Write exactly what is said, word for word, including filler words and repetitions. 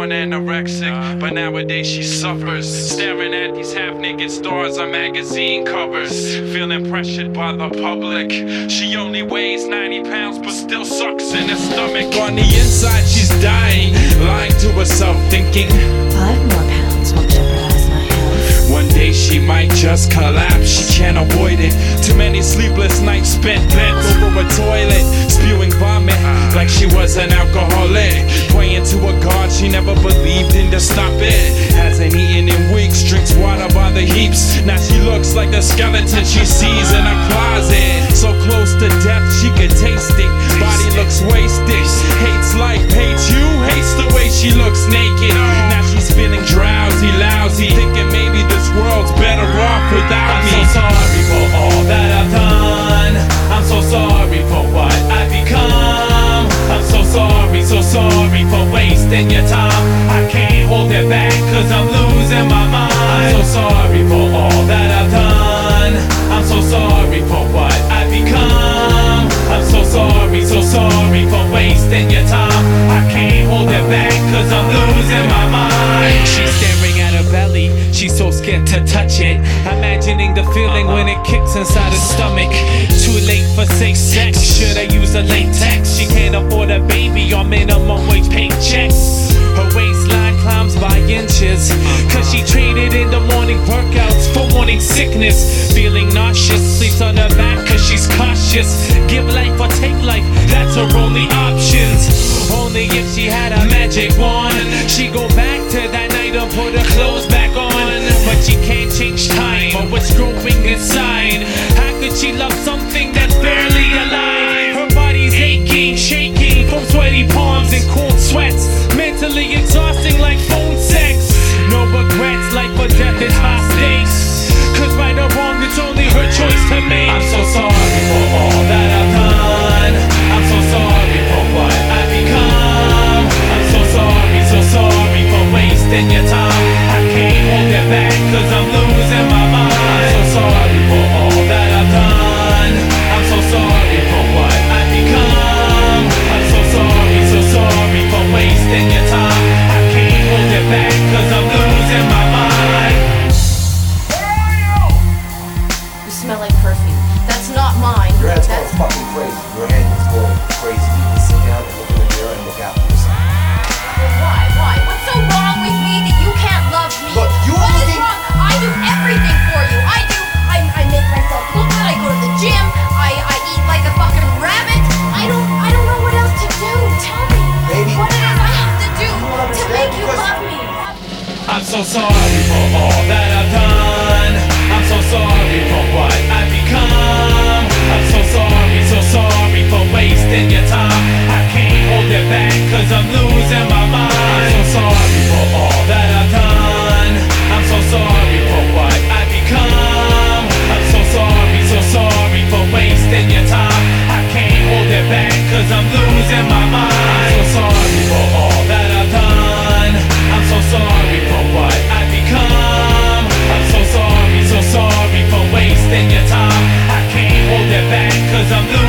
born anorexic, but nowadays she suffers, staring at these half-naked stars on magazine covers, feeling pressured by the public. She only weighs ninety pounds, but still sucks in her stomach. On the inside she's dying, lying to herself, thinking Five more pounds won't jeopardize my health. one day she might just collapse. She can't avoid it. Too many sleepless nights spent bent over a toilet, spewing vomit like she was an alcoholic, praying to a God she never believed in to stop it. Hasn't eaten in weeks, drinks water by the heaps. Now she looks like the skeleton she sees in her closet. So close to death she could taste it. Body looks wasted. Hates life, hates you, hates the way she looks naked. Now she's feeling drowsy, lousy, thinking maybe this world's better off without me. I'm so sorry for all that I've done. I'm so sorry for what I've become. I'm so sorry, so sorry for wasting your time. I can't hold it back cause I'm losing my mind. I'm so sorry for all that I've done. I'm so sorry for what I've become. I'm so sorry, so sorry for wasting your time. I can't hold it back cause I'm losing my mind. She's staring at her belly, she's so scared to touch it, imagining the feeling when it kicks inside her stomach. Too late for safe sex, should I use a latex? She can't afford a baby on minimum wage paychecks. Her waistline climbs by inches, cause she traded in the morning workouts for morning sickness. Feeling nauseous, sleeps on her back cause she's cautious. Give life or take life, that's her only options. Only if she had a magic wand, she go back to that night and put her clothes back on. But she can't change time or what's growing inside. How could she love something that's barely alive? Her body's aching, shaking from sweaty palms and cold sweats. Mentally exhausting like phone sex. No regrets, life or death is high stakes. Cause right or wrong, it's only her choice to make. I'm so sorry for all that I've done. I'm so sorry for what I've become. I'm so sorry, so sorry for wasting your time. I can't hold it back cause I'm losing my mind. I'm so sorry for all that I've done. I'm so sorry for what I've become. I'm so sorry, so sorry for wasting your time. I can't hold it back cause I'm losing my mind. You smell like perfume. That's not mine. Your head's That's going fucking crazy. Your head is going crazy. You need to sit down and look in the mirror and look out for yourself. why? Why? What's so wrong with me that you can't love me? Look, you are What is looking- wrong? I do everything for you. I do. I, I make myself look good. I go to the gym. I, I eat like a fucking rabbit. I don't. I don't know what else to do. Tell me. Baby. What it is I have to do You to understand make you because- love me. I'm so sorry for all that I've done. I'm so sorry for what I've become. I'm so sorry, so sorry for wasting your time. I can't hold it back cause I'm losing my mind. I'm so sorry for all that I've done. I'm so sorry for what I've become. I'm so sorry, so sorry for wasting your time. I can't hold it back cause I'm losing my mind. I'm so sorry for all that I've done. I'm so sorry for what I've become. I'm so sorry, so sorry for wasting your time. I can't hold it back cause I'm losing